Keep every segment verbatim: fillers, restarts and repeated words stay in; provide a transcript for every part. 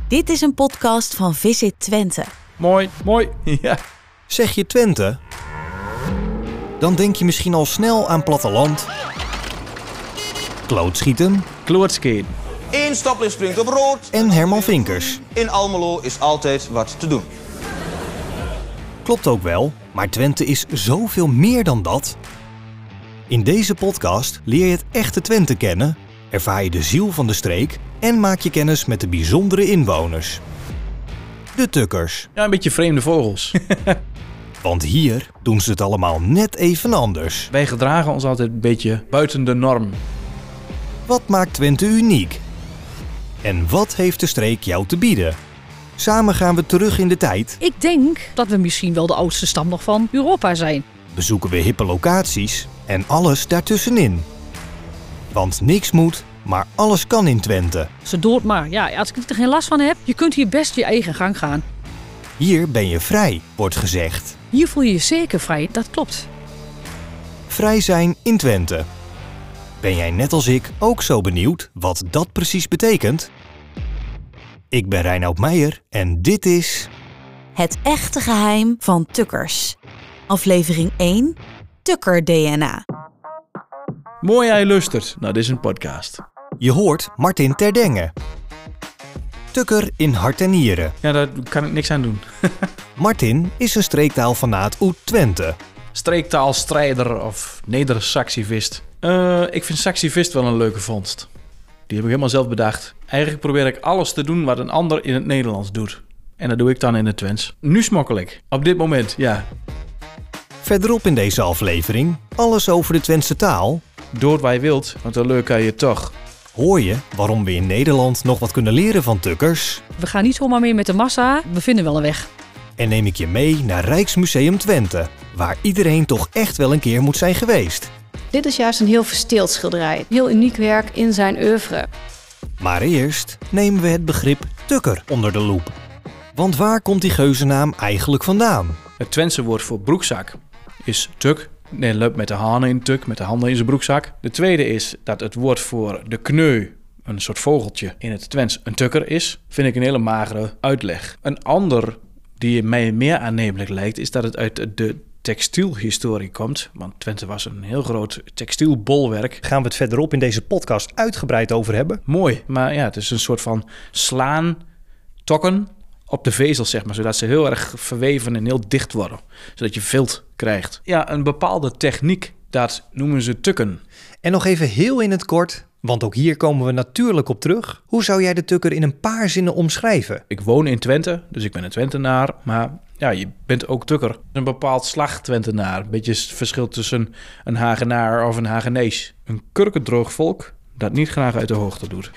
Dit is een podcast van Visit Twente. Mooi, mooi, ja. Zeg je Twente? Dan denk je misschien al snel aan platteland, klootschieten Klootskeen. Eén stoplicht springt op rood. en Herman Vinkers. In Almelo is altijd wat te doen. Klopt ook wel, maar Twente is zoveel meer dan dat. In deze podcast leer je het echte Twente kennen, ervaar je de ziel van de streek en maak je kennis met de bijzondere inwoners. De Tukkers. Ja, een beetje vreemde vogels. Want hier doen ze het allemaal net even anders. Wij gedragen ons altijd een beetje buiten de norm. Wat maakt Twente uniek? En wat heeft de streek jou te bieden? Samen gaan we terug in de tijd, Ik denk dat we misschien wel de oudste stam nog van Europa zijn. bezoeken we hippe locaties en alles daartussenin. Want niks moet, maar alles kan in Twente. Ze dood maar. Ja, als ik er geen last van heb, je kunt hier best je eigen gang gaan. Hier ben je vrij, wordt gezegd. Hier voel je je zeker vrij, dat klopt. Vrij zijn in Twente. Ben jij net als ik ook zo benieuwd wat dat precies betekent? Ik ben Reinoud Meijer en dit is... Het echte geheim van Tukkers. Aflevering één. Tukker D N A. Mooi hij lustert. Nou, dit is een podcast. Je hoort Martin Terdengen. Tukker in hart en nieren. Ja, daar kan ik niks aan doen. Martin is een streektaalfanaat uit Twente. Streektaalstrijder of neder-saxivist. Uh, ik vind saxivist wel een leuke vondst. Die heb ik helemaal zelf bedacht. Eigenlijk probeer ik alles te doen wat een ander in het Nederlands doet. En dat doe ik dan in het Twents. Nu smokkel ik. Op dit moment, ja. Verderop in deze aflevering alles over de Twentse taal. Dood waar je wilt, want dan leuk kan je toch. Hoor je waarom we in Nederland nog wat kunnen leren van Tukkers. We gaan niet zomaar mee met de massa, we vinden wel een weg. En neem ik je mee naar Rijksmuseum Twente, waar iedereen toch echt wel een keer moet zijn geweest. Dit is juist een heel versteeld schilderij. Heel uniek werk in zijn oeuvre. Maar eerst nemen we het begrip Tukker onder de loep. Want waar komt die geuzennaam eigenlijk vandaan? Het Twentse woord voor broekzak is tuk. Nee, loopt met de handen in tuk, met de handen in zijn broekzak. De tweede is dat het woord voor de kneu, een soort vogeltje, in het Twents een tukker is. Vind ik een hele magere uitleg. Een ander die mij meer aannemelijk lijkt, is dat het uit de textielhistorie komt. Want Twente was een heel groot textielbolwerk. Gaan we het verderop in deze podcast uitgebreid over hebben? Mooi, maar ja, het is een soort van slaan, tokken op de vezels, zeg maar, zodat ze heel erg verweven en heel dicht worden. Zodat je vilt krijgt. Ja, een bepaalde techniek, dat noemen ze tukken. En nog even heel in het kort, want ook hier komen we natuurlijk op terug. Hoe zou jij de tukker in een paar zinnen omschrijven? Ik woon in Twente, dus ik ben een Twentenaar, maar ja, je bent ook tukker. Een bepaald slag Twentenaar. Een beetje het verschil tussen een Hagenaar of een Hagenees. Een kurkendroog volk dat niet graag uit de hoogte doet.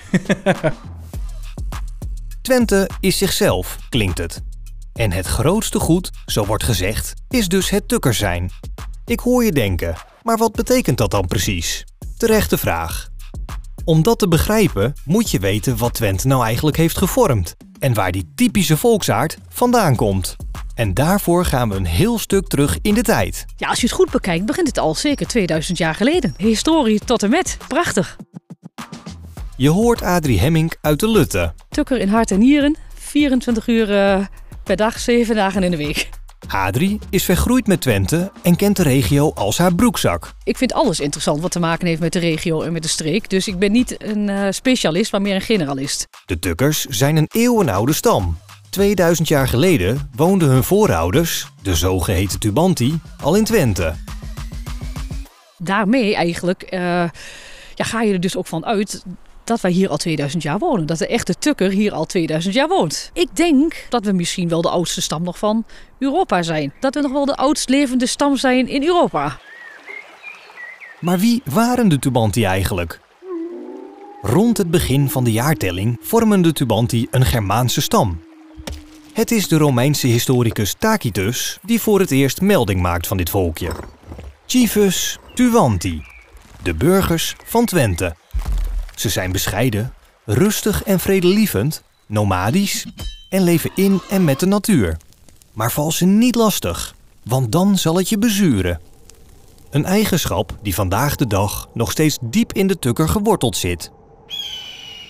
Twente is zichzelf, klinkt het. En het grootste goed, zo wordt gezegd, is dus het tukker zijn. Ik hoor je denken, maar wat betekent dat dan precies? Terechte vraag. Om dat te begrijpen, moet je weten wat Twente nou eigenlijk heeft gevormd. En waar die typische volksaard vandaan komt. En daarvoor gaan we een heel stuk terug in de tijd. Ja, als je het goed bekijkt, begint het al zeker tweeduizend jaar geleden. Historie tot en met. Prachtig. Je hoort Adrie Hemmink uit de Lutte. Tukker in hart en nieren. vierentwintig uur uh, per dag, zeven dagen in de week. Adrie is vergroeid met Twente en kent de regio als haar broekzak. Ik vind alles interessant wat te maken heeft met de regio en met de streek. Dus ik ben niet een uh, specialist, maar meer een generalist. De Tukkers zijn een eeuwenoude stam. tweeduizend jaar geleden woonden hun voorouders, de zogeheten Tubanti, al in Twente. Daarmee eigenlijk uh, ja, ga je er dus ook van uit dat wij hier al tweeduizend jaar wonen. Dat de echte tukker hier al tweeduizend jaar woont. Ik denk dat we misschien wel de oudste stam nog van Europa zijn. Dat we nog wel de oudst levende stam zijn in Europa. Maar wie waren de Tubanti eigenlijk? Rond het begin van de jaartelling vormen de Tubanti een Germaanse stam. Het is de Romeinse historicus Tacitus die voor het eerst melding maakt van dit volkje. Cives Tuvanti, de burgers van Twente. Ze zijn bescheiden, rustig en vredelievend, nomadisch en leven in en met de natuur. Maar val ze niet lastig, want dan zal het je bezuren. Een eigenschap die vandaag de dag nog steeds diep in de tukker geworteld zit.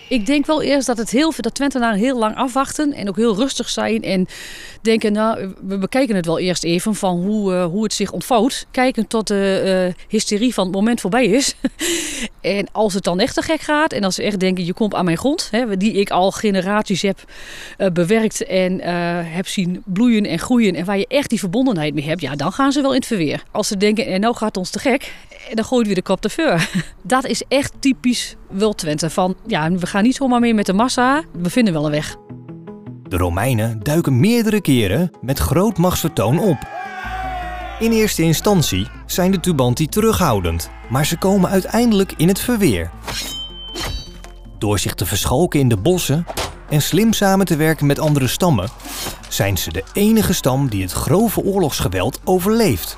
Ik denk wel eerst dat het heel veel, dat Twentenaren heel lang afwachten en ook heel rustig zijn en denken, nou, we bekijken het wel eerst even van hoe, uh, hoe het zich ontvouwt. Kijken tot de uh, hysterie van het moment voorbij is. En als het dan echt te gek gaat en als ze echt denken, je komt aan mijn grond, hè, die ik al generaties heb uh, bewerkt en uh, heb zien bloeien en groeien en waar je echt die verbondenheid mee hebt, ja, dan gaan ze wel in het verweer. Als ze denken, en nou gaat het ons te gek, dan gooien we weer de kop te vuur. Dat is echt typisch Wild Twente. Van, ja, we gaan niet zomaar mee met de massa, we vinden wel een weg. De Romeinen duiken meerdere keren met groot machtsvertoon op. In eerste instantie zijn de Tubanti terughoudend, maar ze komen uiteindelijk in het verweer. Door zich te verschalken in de bossen en slim samen te werken met andere stammen, zijn ze de enige stam die het grove oorlogsgeweld overleeft.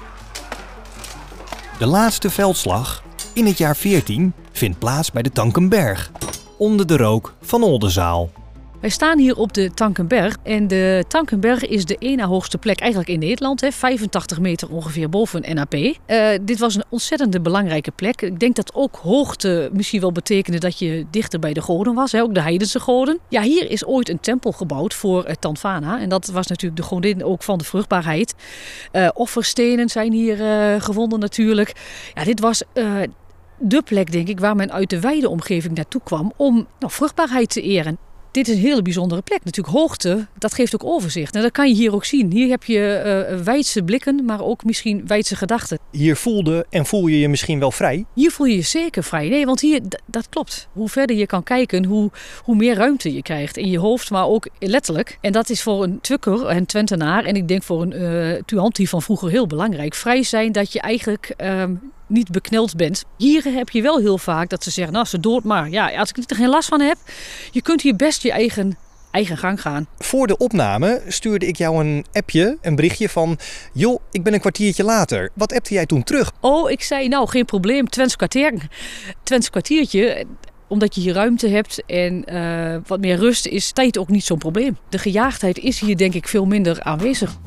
De laatste veldslag, in het jaar veertien, vindt plaats bij de Tankenberg, onder de rook van Oldenzaal. Wij staan hier op de Tankenberg en de Tankenberg is de ene hoogste plek eigenlijk in Nederland. Hè, vijfentachtig meter ongeveer boven N A P. Uh, dit was een ontzettend belangrijke plek. Ik denk dat ook hoogte misschien wel betekende dat je dichter bij de goden was. Hè, ook de heidense goden. Ja, hier is ooit een tempel gebouwd voor uh, Tanfana. En dat was natuurlijk de godin ook van de vruchtbaarheid. Uh, offerstenen zijn hier uh, gevonden natuurlijk. Ja, dit was... Uh, de plek, denk ik, waar men uit de wijde omgeving naartoe kwam om nou, vruchtbaarheid te eren. Dit is een hele bijzondere plek. Natuurlijk hoogte, dat geeft ook overzicht. En dat kan je hier ook zien. Hier heb je uh, wijdse blikken, maar ook misschien wijdse gedachten. Hier voelde en voel je je misschien wel vrij? Hier voel je je zeker vrij. Nee, want hier, d- dat klopt. Hoe verder je kan kijken, hoe, hoe meer ruimte je krijgt. In je hoofd, maar ook letterlijk. En dat is voor een Tukker, een Twentenaar, en ik denk voor een uh, Tuanti van vroeger heel belangrijk. Vrij zijn dat je eigenlijk... Um, niet bekneld bent. Hier heb je wel heel vaak dat ze zeggen, nou, ze dood maar. Ja, als ik er geen last van heb, je kunt hier best je eigen, eigen gang gaan. Voor de opname stuurde ik jou een appje, een berichtje van, joh, ik ben een kwartiertje later. Wat appte jij toen terug? Oh, ik zei, nou, geen probleem, Twents kwartier. Twents kwartiertje, omdat je hier ruimte hebt en uh, wat meer rust, is tijd ook niet zo'n probleem. De gejaagdheid is hier denk ik veel minder aanwezig.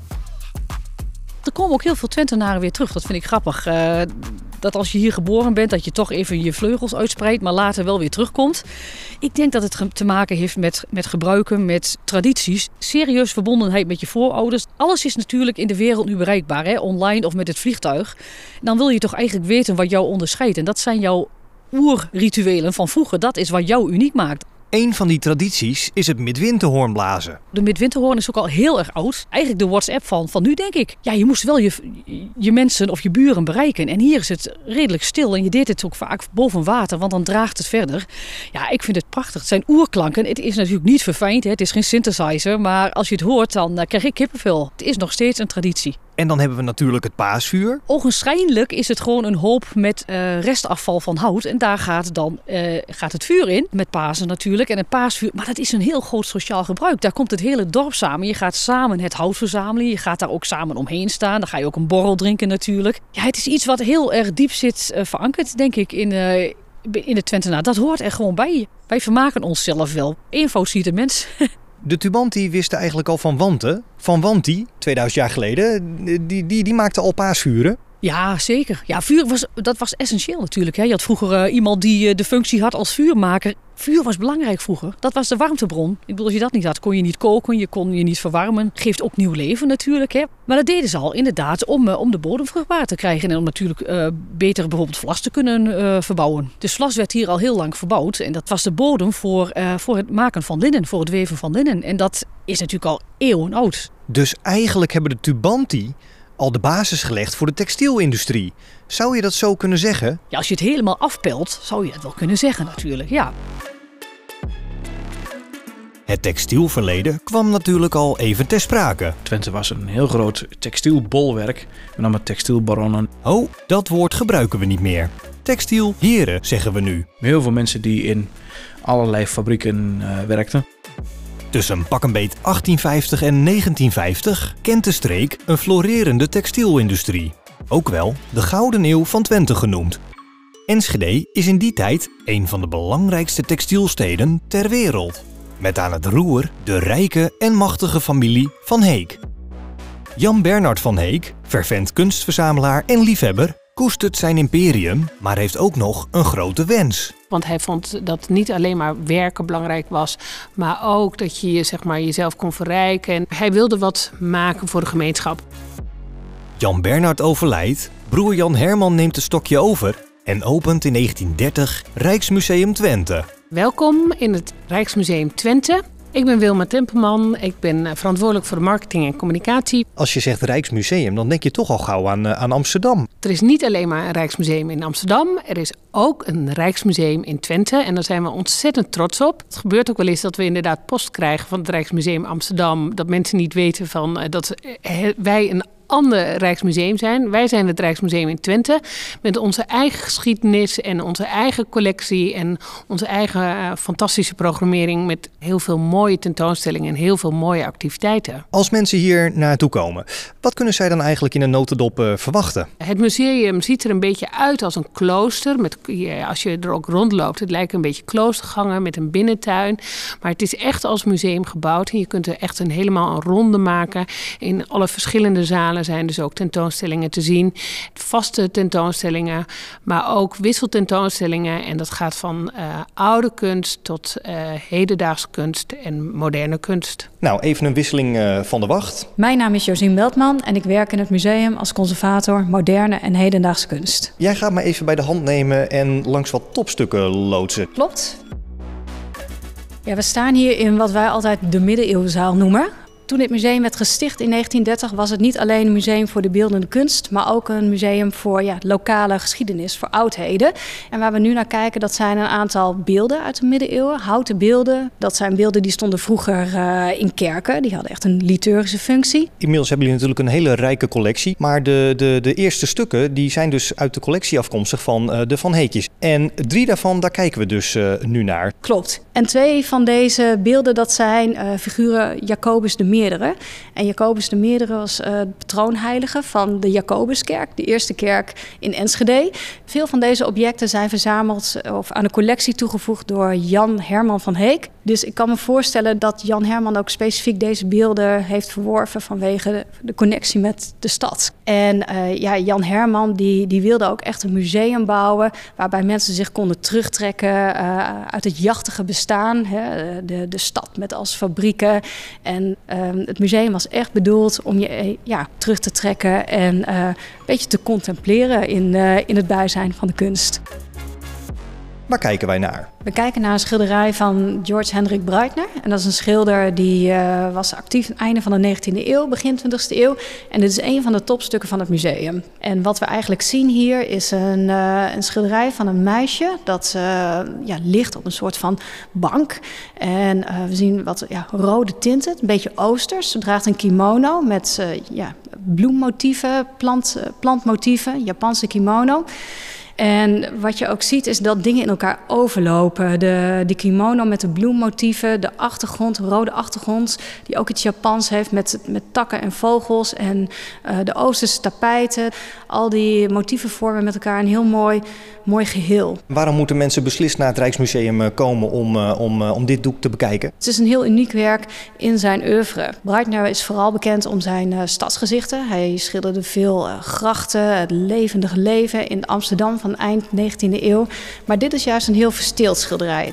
Er komen ook heel veel Twentenaren weer terug. Dat vind ik grappig. Uh, dat als je hier geboren bent, dat je toch even je vleugels uitspreidt, maar later wel weer terugkomt. Ik denk dat het te maken heeft met, met gebruiken, met tradities. Serieus verbondenheid met je voorouders. Alles is natuurlijk in de wereld nu bereikbaar, hè? Online of met het vliegtuig. En dan wil je toch eigenlijk weten wat jou onderscheidt. En dat zijn jouw oerrituelen van vroeger. Dat is wat jou uniek maakt. Een van die tradities is het midwinterhoorn blazen. De midwinterhoorn is ook al heel erg oud. Eigenlijk de WhatsApp van, van nu, denk ik. Ja, je moest wel je, je mensen of je buren bereiken. En hier is het redelijk stil. En je deed het ook vaak boven water, want dan draagt het verder. Ja, ik vind het prachtig. Het zijn oerklanken. Het is natuurlijk niet verfijnd. Hè. Het is geen synthesizer. Maar als je het hoort, dan uh, krijg ik kippenvel. Het is nog steeds een traditie. En dan hebben we natuurlijk het paasvuur. Ogenschijnlijk is het gewoon een hoop met uh, restafval van hout. En daar gaat dan uh, gaat het vuur in. Met Pasen natuurlijk. En een paasvuur. Maar dat is een heel groot sociaal gebruik. Daar komt het hele dorp samen. Je gaat samen het hout verzamelen. Je gaat daar ook samen omheen staan. Dan ga je ook een borrel drinken natuurlijk. Ja, het is iets wat heel erg diep zit uh, verankerd, denk ik, in, uh, in de Twentenaar. Dat hoort er gewoon bij. Wij vermaken onszelf wel. Eenvoud ziet de mens. De Tubanti wisten eigenlijk al van Wanten. Van Wanti, tweeduizend jaar geleden, die, die, die maakte al paasvuren. Ja, zeker. Ja, vuur was, dat was essentieel natuurlijk. Hè. Je had vroeger uh, iemand die uh, de functie had als vuurmaker. Vuur was belangrijk vroeger. Dat was de warmtebron. Ik bedoel, als je dat niet had, kon je niet koken, je kon je niet verwarmen. Geeft ook nieuw leven natuurlijk. Hè. Maar dat deden ze al inderdaad om, uh, om de bodem vruchtbaar te krijgen. En om natuurlijk uh, beter bijvoorbeeld vlas te kunnen uh, verbouwen. Dus vlas werd hier al heel lang verbouwd. En dat was de bodem voor, uh, voor het maken van linnen, voor het weven van linnen. En dat is natuurlijk al eeuwen oud. Dus eigenlijk hebben de Tubanti al de basis gelegd voor de textielindustrie. Zou je dat zo kunnen zeggen? Ja, als je het helemaal afpelt, zou je het wel kunnen zeggen natuurlijk, ja. Het textielverleden kwam natuurlijk al even ter sprake. Twente was een heel groot textielbolwerk, met name textielbaronnen. Oh, dat woord gebruiken we niet meer. Textielheren zeggen we nu. Heel veel mensen die in allerlei fabrieken uh, werkten. Tussen pak een beet achttienvijftig en negentienvijftig kent de streek een florerende textielindustrie. Ook wel de Gouden Eeuw van Twente genoemd. Enschede is in die tijd een van de belangrijkste textielsteden ter wereld. Met aan het roer de rijke en machtige familie Van Heek. Jan Bernhard van Heek, fervent kunstverzamelaar en liefhebber, koestert zijn imperium, maar heeft ook nog een grote wens. Want hij vond dat niet alleen maar werken belangrijk was, maar ook dat je zeg maar, jezelf kon verrijken. En hij wilde wat maken voor de gemeenschap. Jan Bernhard overlijdt, broer Jan Herman neemt het stokje over en opent in negentien dertig Rijksmuseum Twente. Welkom in het Rijksmuseum Twente. Ik ben Wilma Tempelman, ik ben verantwoordelijk voor de marketing en communicatie. Als je zegt Rijksmuseum, dan denk je toch al gauw aan, aan Amsterdam. Er is niet alleen maar een Rijksmuseum in Amsterdam, er is ook een Rijksmuseum in Twente en daar zijn we ontzettend trots op. Het gebeurt ook wel eens dat we inderdaad post krijgen van het Rijksmuseum Amsterdam, dat mensen niet weten van, dat wij een ander Rijksmuseum zijn. Wij zijn het Rijksmuseum in Twente met onze eigen geschiedenis en onze eigen collectie en onze eigen uh, fantastische programmering met heel veel mooie tentoonstellingen en heel veel mooie activiteiten. Als mensen hier naartoe komen, wat kunnen zij dan eigenlijk in een notendop uh, verwachten? Het museum ziet er een beetje uit als een klooster. Met, als je er ook rondloopt, het lijkt een beetje kloostergangen met een binnentuin. Maar het is echt als museum gebouwd en je kunt er echt een, helemaal een ronde maken in alle verschillende zalen. Zijn dus ook tentoonstellingen te zien. Vaste tentoonstellingen, maar ook wisseltentoonstellingen. En dat gaat van uh, oude kunst tot uh, hedendaagse kunst en moderne kunst. Nou, even een wisseling uh, van de wacht. Mijn naam is Josien Beltman en ik werk in het museum als conservator moderne en hedendaagse kunst. Jij gaat me even bij de hand nemen en langs wat topstukken loodsen. Klopt. Ja, we staan hier in wat wij altijd de middeleeuwzaal noemen. Toen dit museum werd gesticht in negentien dertig was het niet alleen een museum voor de beeldende kunst, maar ook een museum voor ja, lokale geschiedenis, voor oudheden. En waar we nu naar kijken, dat zijn een aantal beelden uit de middeleeuwen, houten beelden. Dat zijn beelden die stonden vroeger uh, in kerken, die hadden echt een liturgische functie. Inmiddels hebben jullie natuurlijk een hele rijke collectie, maar de, de, de eerste stukken die zijn dus uit de collectie afkomstig van uh, de Van Heekjes. En drie daarvan, daar kijken we dus uh, nu naar. Klopt. En twee van deze beelden, dat zijn uh, figuren Jacobus de Meerdere. En Jacobus de Meerdere was uh, patroonheilige van de Jacobuskerk, de eerste kerk in Enschede. Veel van deze objecten zijn verzameld of aan de collectie toegevoegd door Jan Herman van Heek. Dus ik kan me voorstellen dat Jan Herman ook specifiek deze beelden heeft verworven vanwege de, de connectie met de stad. En uh, ja, Jan Herman die, die wilde ook echt een museum bouwen waarbij mensen zich konden terugtrekken uh, uit het jachtige bestaan. Hè, de, de stad met als fabrieken. En uh, het museum was echt bedoeld om je ja, terug te trekken en uh, een beetje te contempleren in, uh, in het bijzijn van de kunst. Waar kijken wij naar? We kijken naar een schilderij van George Hendrik Breitner. En dat is een schilder die uh, was actief aan het einde van de negentiende eeuw, begin twintigste eeuw. En dit is een van de topstukken van het museum. En wat we eigenlijk zien hier is een, uh, een schilderij van een meisje dat uh, ja, ligt op een soort van bank. En uh, we zien wat ja, rode tinten, een beetje oosters. Ze draagt een kimono met uh, ja, bloemmotieven, plant, uh, plantmotieven, Japanse kimono. En wat je ook ziet is dat dingen in elkaar overlopen. De, de kimono met de bloemmotieven, de achtergrond, de rode achtergrond, die ook iets Japans heeft met, met takken en vogels en uh, de Oosterse tapijten. Al die motieven vormen met elkaar een heel mooi, mooi geheel. Waarom moeten mensen beslist naar het Rijksmuseum komen om, uh, om, uh, om dit doek te bekijken? Het is een heel uniek werk in zijn oeuvre. Breitner is vooral bekend om zijn uh, stadsgezichten. Hij schilderde veel uh, grachten, het levendige leven in Amsterdam van eind negentiende eeuw. Maar dit is juist een heel versteeld schilderij.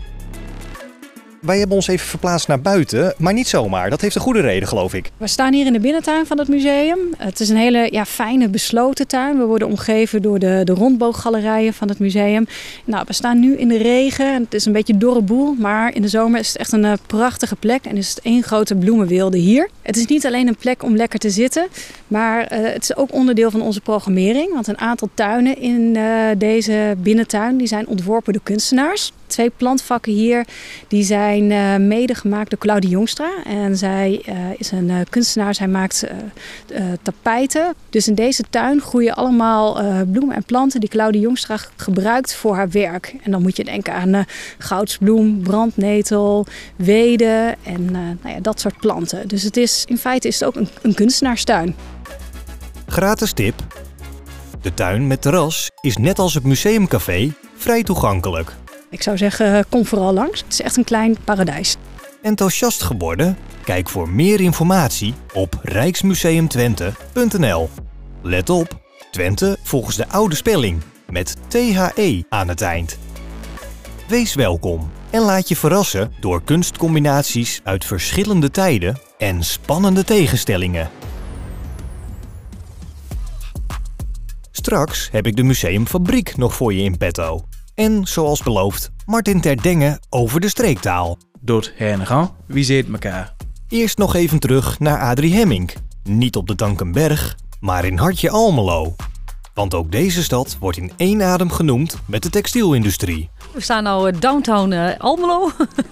Wij hebben ons even verplaatst naar buiten, maar niet zomaar. Dat heeft een goede reden, geloof ik. We staan hier in de binnentuin van het museum. Het is een hele ja, fijne, besloten tuin. We worden omgeven door de, de rondbooggalerijen van het museum. Nou, we staan nu in de regen. Het is een beetje dorre boel, maar in de zomer is het echt een uh, prachtige plek. En is het één grote bloemenweelde hier. Het is niet alleen een plek om lekker te zitten, maar uh, het is ook onderdeel van onze programmering. Want een aantal tuinen in uh, deze binnentuin die zijn ontworpen door kunstenaars. Twee plantvakken hier die zijn uh, mede gemaakt door Claudie Jongstra. En zij uh, is een uh, kunstenaar, zij maakt uh, uh, tapijten. Dus in deze tuin groeien allemaal uh, bloemen en planten die Claudie Jongstra gebruikt voor haar werk. En dan moet je denken aan uh, goudsbloem, brandnetel, weden en uh, nou ja, dat soort planten. Dus het is, in feite is het ook een, een kunstenaarstuin. Gratis tip. De tuin met terras is net als het museumcafé vrij toegankelijk. Ik zou zeggen, kom vooral langs. Het is echt een klein paradijs. Enthousiast geworden? Kijk voor meer informatie op rijksmuseum twente punt n l. Let op, Twente volgens de oude spelling, met T H E aan het eind. Wees welkom en laat je verrassen door kunstcombinaties uit verschillende tijden en spannende tegenstellingen. Straks heb ik de museumfabriek nog voor je in petto. En zoals beloofd, Martin ter Denge over de streektaal. Dood heen gaan, wie ziet elkaar? Eerst nog even terug naar Adrie Hemmink. Niet op de Tankenberg, maar in Hartje Almelo. Want ook deze stad wordt in één adem genoemd met de textielindustrie. We staan nu downtown uh, Almelo,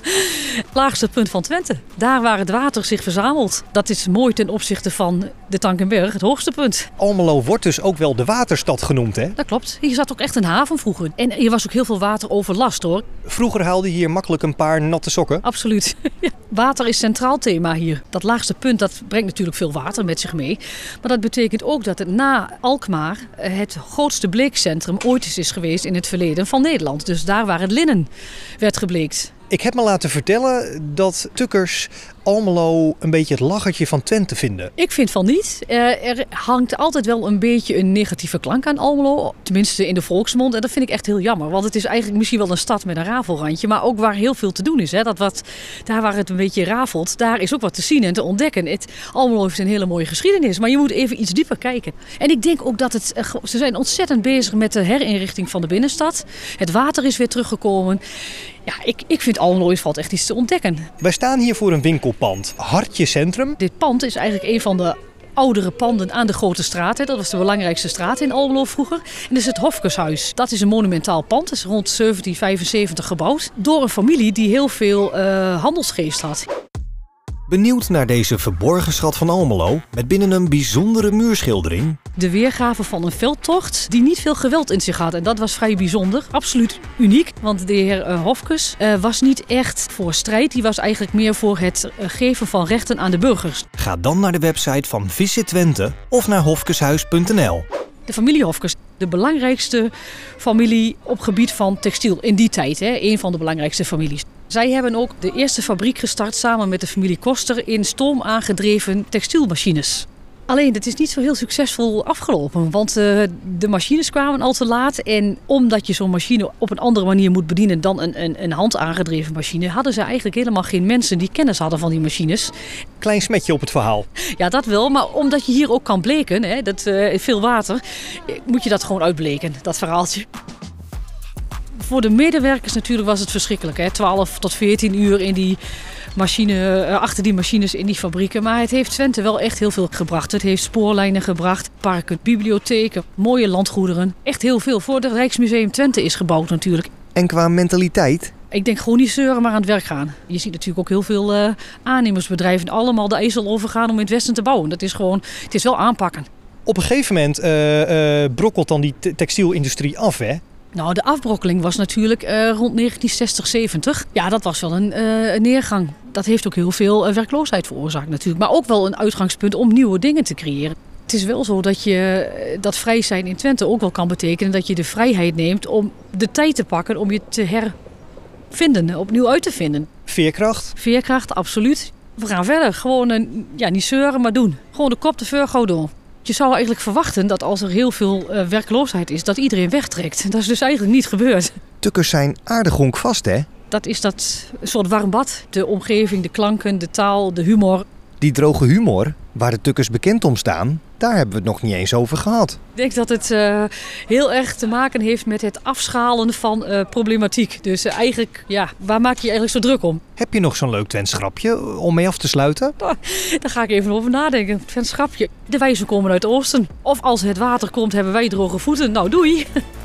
laagste punt van Twente. Daar waar het water zich verzamelt. Dat is mooi ten opzichte van de Tankenberg, het hoogste punt. Almelo wordt dus ook wel de waterstad genoemd, hè? Dat klopt. Hier zat ook echt een haven vroeger. En hier was ook heel veel wateroverlast, hoor. Vroeger haalde je hier makkelijk een paar natte sokken. Absoluut. Ja. Water is centraal thema hier. Dat laagste punt dat brengt natuurlijk veel water met zich mee. Maar dat betekent ook dat het na Alkmaar het grootste bleekcentrum ooit eens is geweest in het verleden van Nederland. Dus daar waar het linnen werd gebleekt. Ik heb me laten vertellen dat tukkers Almelo een beetje het lachertje van Twente vinden. Ik vind van niet. Uh, er hangt altijd wel een beetje een negatieve klank aan Almelo. Tenminste in de volksmond. En dat vind ik echt heel jammer. Want het is eigenlijk misschien wel een stad met een rafelrandje. Maar ook waar heel veel te doen is. Hè. Dat wat, daar waar het een beetje rafelt, daar is ook wat te zien en te ontdekken. Het, Almelo heeft een hele mooie geschiedenis. Maar je moet even iets dieper kijken. En ik denk ook dat het... Ze zijn ontzettend bezig met de herinrichting van de binnenstad. Het water is weer teruggekomen. Ja, ik, ik vind Almelo valt echt iets te ontdekken. Wij staan hier voor een winkelpand. Hartje Centrum. Dit pand is eigenlijk een van de oudere panden aan de Grote Straat. Dat was de belangrijkste straat in Almelo vroeger. En dat is het Hofkeshuis. Dat is een monumentaal pand. Dat is rond zeventien vijfenzeventig gebouwd. Door een familie die heel veel uh, handelsgeest had. Benieuwd naar deze verborgen schat van Almelo met binnen een bijzondere muurschildering? De weergave van een veldtocht die niet veel geweld in zich had. En dat was vrij bijzonder. Absoluut uniek. Want de heer uh, Hofkes uh, was niet echt voor strijd. Die was eigenlijk meer voor het uh, geven van rechten aan de burgers. Ga dan naar de website van Visit Twente of naar hofkeshuis punt n l. De familie Hofkes, de belangrijkste familie op gebied van textiel in die tijd. Hè? Een van de belangrijkste families. Zij hebben ook de eerste fabriek gestart samen met de familie Koster in stoom aangedreven textielmachines. Alleen, het is niet zo heel succesvol afgelopen, want uh, de machines kwamen al te laat. En omdat je zo'n machine op een andere manier moet bedienen dan een, een, een handaangedreven machine, hadden ze eigenlijk helemaal geen mensen die kennis hadden van die machines. Klein smetje op het verhaal. Ja, dat wel, maar omdat je hier ook kan bleken, hè, dat, uh, veel water, moet je dat gewoon uitbleken, dat verhaaltje. Voor de medewerkers natuurlijk was het verschrikkelijk. Hè? twaalf tot veertien uur in die machine, achter die machines in die fabrieken. Maar het heeft Twente wel echt heel veel gebracht. Het heeft spoorlijnen gebracht, parken, bibliotheken, mooie landgoederen. Echt heel veel. Voor het Rijksmuseum Twente is gebouwd natuurlijk. En qua mentaliteit? Ik denk gewoon niet zeuren, maar aan het werk gaan. Je ziet natuurlijk ook heel veel uh, aannemersbedrijven allemaal de IJssel overgaan om in het westen te bouwen. Dat is gewoon, het is wel aanpakken. Op een gegeven moment uh, uh, brokkelt dan die te- textielindustrie af, hè? Nou, de afbrokkeling was natuurlijk uh, rond negentien zestig zeventig. Ja, dat was wel een, uh, een neergang. Dat heeft ook heel veel uh, werkloosheid veroorzaakt natuurlijk. Maar ook wel een uitgangspunt om nieuwe dingen te creëren. Het is wel zo dat je dat vrij zijn in Twente ook wel kan betekenen dat je de vrijheid neemt om de tijd te pakken om je te hervinden, opnieuw uit te vinden. Veerkracht? Veerkracht, absoluut. We gaan verder. Gewoon uh, ja, niet zeuren, maar doen. Gewoon de kop te vuur, gauw door. Je zou eigenlijk verwachten dat als er heel veel uh, werkloosheid is, dat iedereen wegtrekt. Dat is dus eigenlijk niet gebeurd. Tukkers zijn aardig honkvast, hè? Dat is dat soort warm bad. De omgeving, de klanken, de taal, de humor. Die droge humor, waar de tukkers bekend om staan, daar hebben we het nog niet eens over gehad. Ik denk dat het uh, heel erg te maken heeft met het afschalen van uh, problematiek. Dus uh, eigenlijk, ja, waar maak je je eigenlijk zo druk om? Heb je nog zo'n leuk Twents grapje om mee af te sluiten? Oh, daar ga ik even over nadenken. Twents grapje. De wijzen komen uit het oosten. Of als het water komt, hebben wij droge voeten. Nou, doei!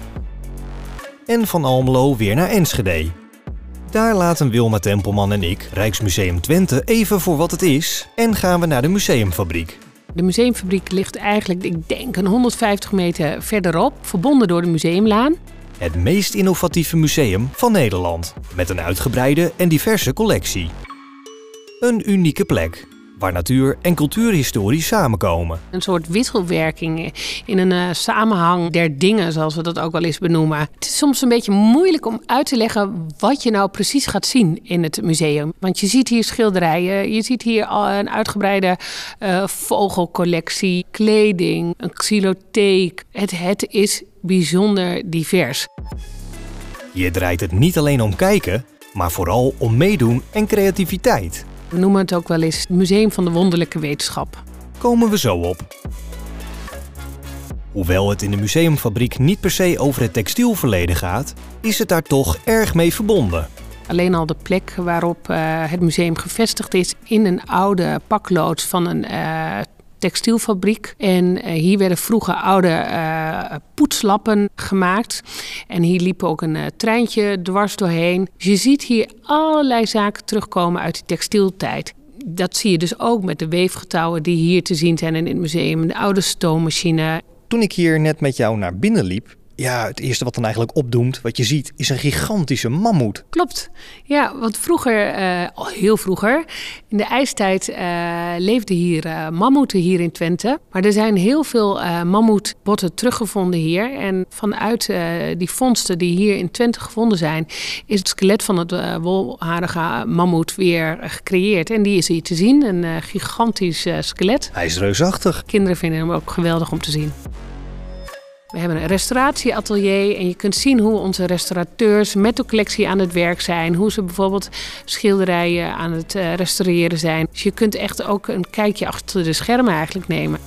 En van Almelo weer naar Enschede. Daar laten Wilma Tempelman en ik Rijksmuseum Twente even voor wat het is en gaan we naar de museumfabriek. De museumfabriek ligt eigenlijk, ik denk, een honderdvijftig meter verderop, verbonden door de Museumlaan. Het meest innovatieve museum van Nederland, met een uitgebreide en diverse collectie. Een unieke plek. waar natuur en cultuurhistorie samenkomen. Een soort wisselwerking in een uh, samenhang der dingen, zoals we dat ook wel eens benoemen. Het is soms een beetje moeilijk om uit te leggen wat je nou precies gaat zien in het museum. Want je ziet hier schilderijen, je ziet hier al een uitgebreide uh, vogelcollectie, kleding, een xylotheek. Het, het is bijzonder divers. Hier draait het niet alleen om kijken, maar vooral om meedoen en creativiteit. We noemen het ook wel eens het Museum van de Wonderlijke Wetenschap. Komen we zo op. Hoewel het in de museumfabriek niet per se over het textielverleden gaat, is het daar toch erg mee verbonden. Alleen al de plek waarop uh, het museum gevestigd is in een oude pakloods van een uh, textielfabriek. En uh, hier werden vroeger oude uh, poetslappen gemaakt. En hier liep ook een uh, treintje dwars doorheen. Dus je ziet hier allerlei zaken terugkomen uit de textieltijd. Dat zie je dus ook met de weefgetouwen die hier te zien zijn in het museum. De oude stoommachine. Toen ik hier net met jou naar binnen liep, ja, het eerste wat dan eigenlijk opdoemt, wat je ziet, is een gigantische mammoet. Klopt. Ja, want vroeger, uh, al heel vroeger, in de ijstijd uh, leefden hier uh, mammoeten hier in Twente. Maar er zijn heel veel uh, mammoetbotten teruggevonden hier. En vanuit uh, die vondsten die hier in Twente gevonden zijn, is het skelet van het uh, wolharige mammoet weer uh, gecreëerd. En die is hier te zien, een uh, gigantisch uh, skelet. Hij is reusachtig. Kinderen vinden hem ook geweldig om te zien. We hebben een restauratieatelier en je kunt zien hoe onze restaurateurs met de collectie aan het werk zijn. Hoe ze bijvoorbeeld schilderijen aan het restaureren zijn. Dus je kunt echt ook een kijkje achter de schermen eigenlijk nemen.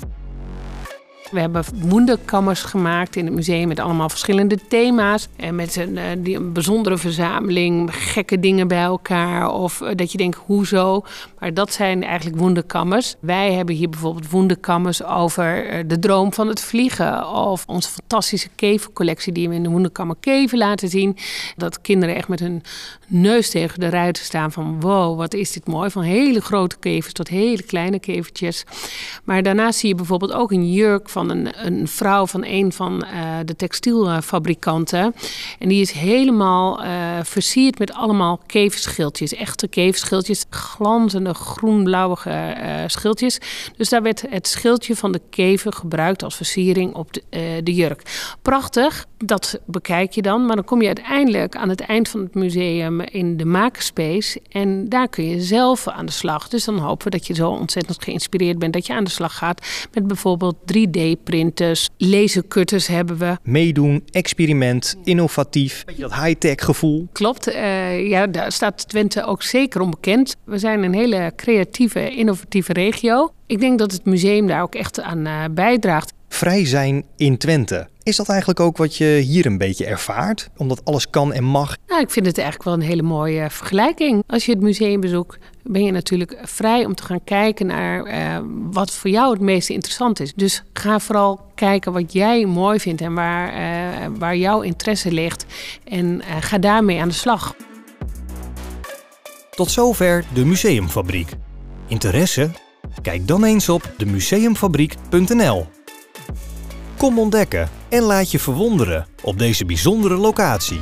We hebben wonderkammers gemaakt in het museum met allemaal verschillende thema's. En met een, die, een bijzondere verzameling, gekke dingen bij elkaar. Of dat je denkt, hoezo? Maar dat zijn eigenlijk wonderkammers. Wij hebben hier bijvoorbeeld wonderkammers over de droom van het vliegen. Of onze fantastische kevercollectie die we in de wonderkammer kever laten zien. Dat kinderen echt met hun neus tegen de ruiten staan van wow, wat is dit mooi. Van hele grote kevers tot hele kleine kevertjes. Maar daarnaast zie je bijvoorbeeld ook een jurk van een, een vrouw van een van uh, de textielfabrikanten. En die is helemaal uh, versierd met allemaal keverschildjes. Echte keverschildjes, glanzende groen-blauwige uh, schildjes. Dus daar werd het schildje van de kever gebruikt als versiering op de, uh, de jurk. Prachtig, dat bekijk je dan. Maar dan kom je uiteindelijk aan het eind van het museum in de makerspace. En daar kun je zelf aan de slag. Dus dan hopen we dat je zo ontzettend geïnspireerd bent dat je aan de slag gaat met bijvoorbeeld drie D-printers, lasercutters hebben we. Meedoen, experiment, innovatief, beetje dat high-tech gevoel. Klopt, uh, ja, daar staat Twente ook zeker onbekend. We zijn een hele creatieve, innovatieve regio. Ik denk dat het museum daar ook echt aan uh, bijdraagt. Vrij zijn in Twente. Is dat eigenlijk ook wat je hier een beetje ervaart? Omdat alles kan en mag? Nou, ik vind het eigenlijk wel een hele mooie vergelijking. Als je het museum bezoekt, ben je natuurlijk vrij om te gaan kijken naar uh, wat voor jou het meest interessant is. Dus ga vooral kijken wat jij mooi vindt en waar, uh, waar jouw interesse ligt. En uh, ga daarmee aan de slag. Tot zover de Museumfabriek. Interesse? Kijk dan eens op de museumfabriek punt n l. Kom ontdekken en laat je verwonderen op deze bijzondere locatie.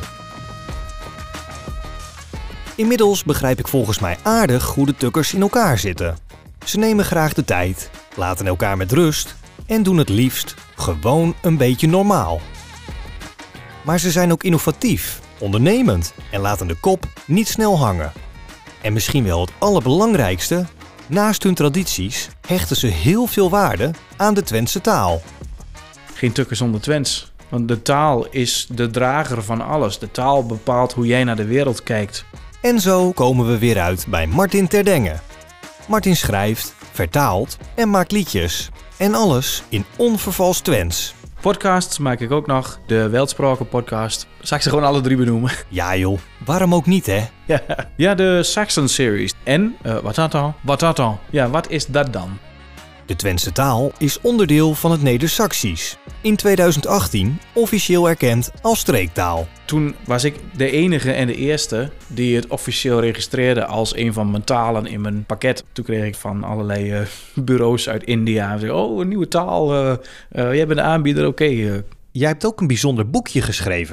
Inmiddels begrijp ik volgens mij aardig hoe de tukkers in elkaar zitten. Ze nemen graag de tijd, laten elkaar met rust en doen het liefst gewoon een beetje normaal. Maar ze zijn ook innovatief, ondernemend en laten de kop niet snel hangen. En misschien wel het allerbelangrijkste, naast hun tradities hechten ze heel veel waarde aan de Twentse taal. Geen tukker zonder Twents. Want de taal is de drager van alles. De taal bepaalt hoe jij naar de wereld kijkt. En zo komen we weer uit bij Martin Terdengen. Martin schrijft, vertaalt en maakt liedjes. En alles in onvervals Twents. Podcasts maak ik ook nog. De Weltspraken podcast. Zal ik ze gewoon alle drie benoemen? Ja joh, waarom ook niet hè? Ja, ja de Saxon series. En, uh, wat dat dan? Wat dat dan? Ja, wat is dat dan? De Twentse taal is onderdeel van het Neder-Saxisch. In tweeduizend achttien officieel erkend als streektaal. Toen was ik de enige en de eerste die het officieel registreerde als een van mijn talen in mijn pakket. Toen kreeg ik van allerlei uh, bureaus uit India. Zei, oh, een nieuwe taal. Uh, uh, jij bent de aanbieder, oké. Okay, uh. Jij hebt ook een bijzonder boekje geschreven.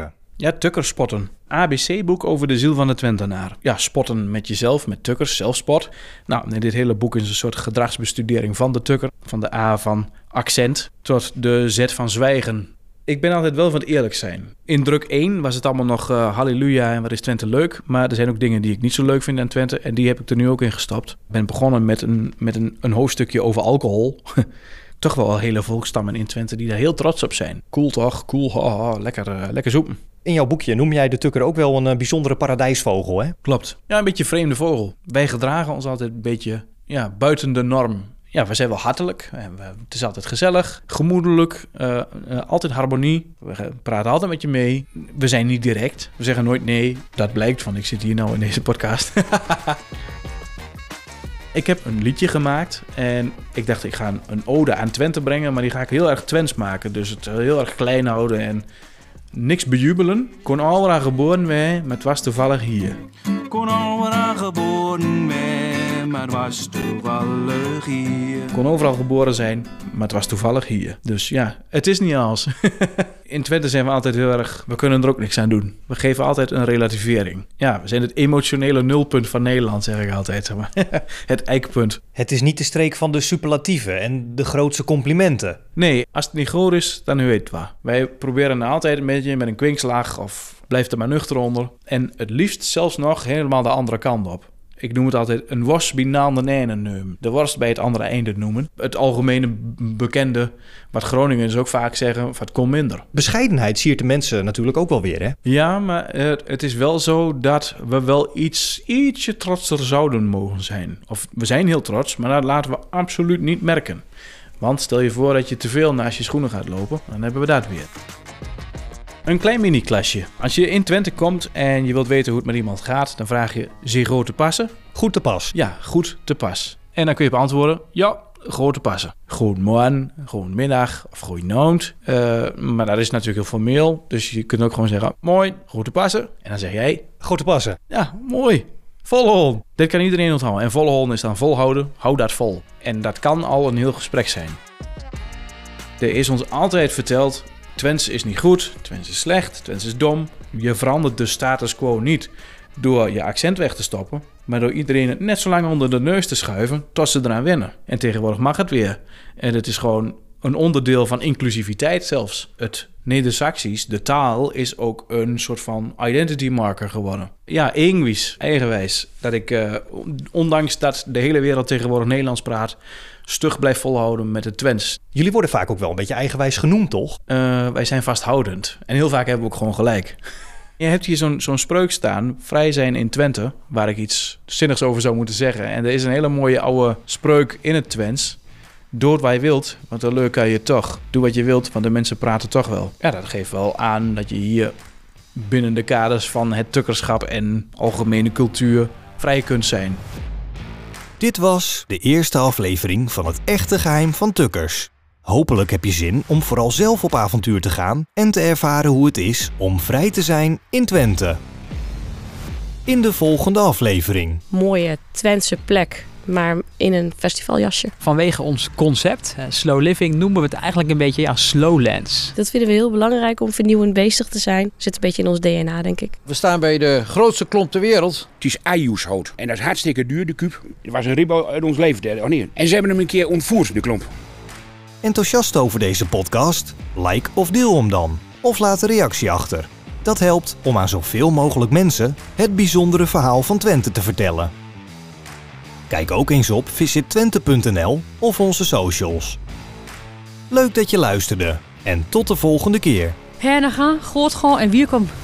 Ja, tukker spotten. A B C-boek over de ziel van de Twentenaar. Ja, spotten met jezelf, met tukkers, zelfspot. Nou, dit hele boek is een soort gedragsbestudering van de tukker. Van de A van accent tot de Z van zwijgen. Ik ben altijd wel van het eerlijk zijn. In druk één was het allemaal nog uh, halleluja en wat is Twente leuk. Maar er zijn ook dingen die ik niet zo leuk vind aan Twente. En die heb ik er nu ook in gestapt. Ik ben begonnen met een, met een, een hoofdstukje over alcohol. Toch wel hele volkstammen in Twente die daar heel trots op zijn. Cool toch? Cool, oh, oh, lekker, uh, lekker zoeken. In jouw boekje noem jij de tukker ook wel een uh, bijzondere paradijsvogel, hè? Klopt. Ja, een beetje een vreemde vogel. Wij gedragen ons altijd een beetje ja, buiten de norm. Ja, we zijn wel hartelijk. Het is altijd gezellig, gemoedelijk, uh, uh, altijd harmonie. We praten altijd met je mee. We zijn niet direct. We zeggen nooit nee. Dat blijkt van, ik zit hier nou in deze podcast. Ik heb een liedje gemaakt en ik dacht ik ga een ode aan Twente brengen, maar die ga ik heel erg Twents maken. Dus het heel erg klein houden en niks bejubelen. Kon overal geboren zijn, maar het was toevallig hier. Kon overal geboren zijn, maar het was toevallig hier. Kon overal geboren zijn, maar het was toevallig hier. Dus ja, het is niet alles. In Twente zijn we altijd heel erg, we kunnen er ook niks aan doen. We geven altijd een relativering. Ja, we zijn het emotionele nulpunt van Nederland, zeg ik altijd. Zeg maar. Het eikpunt. Het is niet de streek van de superlatieven en de grootste complimenten. Nee, als het niet goed is, dan weet het wat. Wij proberen altijd een beetje met een kwinkslag of blijft er maar nuchter onder. En het liefst zelfs nog helemaal de andere kant op. Ik noem het altijd een worst bij de ene nemen. De worst bij het andere einde noemen. Het algemene bekende, wat Groningers ook vaak zeggen, of het kon minder. Bescheidenheid siert de mensen natuurlijk ook wel weer, hè? Ja, maar het, het is wel zo dat we wel iets, ietsje trotser zouden mogen zijn. Of we zijn heel trots, maar dat laten we absoluut niet merken. Want stel je voor dat je te veel naast je schoenen gaat lopen, dan hebben we dat weer. Een klein mini-klasje. Als je in Twente komt en je wilt weten hoe het met iemand gaat, dan vraag je, zie goed te passen? Goed te pas. Ja, goed te pas. En dan kun je beantwoorden, ja, goed te passen. Goedemorgen, goedemiddag of goedenavond. Uh, maar dat is natuurlijk heel formeel, dus je kunt ook gewoon zeggen, mooi, goed te passen. En dan zeg jij, goed te passen. Ja, mooi. Volhouden. Dit kan iedereen onthouden. En volhouden is dan volhouden, hou dat vol. En dat kan al een heel gesprek zijn. Er is ons altijd verteld, Twents is niet goed, Twents is slecht, Twents is dom. Je verandert de status quo niet door je accent weg te stoppen, maar door iedereen het net zo lang onder de neus te schuiven tot ze eraan wennen. En tegenwoordig mag het weer. En het is gewoon een onderdeel van inclusiviteit zelfs. Het Neder-Saxisch, de taal, is ook een soort van identity marker geworden. Ja, eigenwijs, eigenwijs. Dat ik, uh, ondanks dat de hele wereld tegenwoordig Nederlands praat, stug blijf volhouden met het Twents. Jullie worden vaak ook wel een beetje eigenwijs genoemd, toch? Uh, wij zijn vasthoudend. En heel vaak hebben we ook gewoon gelijk. Je hebt hier zo'n, zo'n spreuk staan, vrij zijn in Twente, waar ik iets zinnigs over zou moeten zeggen. En er is een hele mooie oude spreuk in het Twents. Doe wat je wilt, want dan leuk kan je toch. Doe wat je wilt, want de mensen praten toch wel. Ja, dat geeft wel aan dat je hier binnen de kaders van het tukkerschap en algemene cultuur vrij kunt zijn. Dit was de eerste aflevering van Het Echte Geheim van Tukkers. Hopelijk heb je zin om vooral zelf op avontuur te gaan en te ervaren hoe het is om vrij te zijn in Twente. In de volgende aflevering. Mooie Twentse plek, maar in een festivaljasje. Vanwege ons concept, uh, Slow Living, noemen we het eigenlijk een beetje ja, Slowlands. Dat vinden we heel belangrijk om vernieuwend bezig te zijn. Zit een beetje in ons D N A, denk ik. We staan bij de grootste klomp ter wereld. Het is Ajoeshout. En dat is hartstikke duur, de kuub. Het was een ribbo uit ons leven. Oh nee. En ze hebben hem een keer ontvoerd, de klomp. Enthousiast over deze podcast? Like of deel hem dan. Of laat een reactie achter. Dat helpt om aan zoveel mogelijk mensen het bijzondere verhaal van Twente te vertellen. Kijk ook eens op visit twente punt n l of onze socials. Leuk dat je luisterde en tot de volgende keer. Hernaga, Grootgal en Wierkom.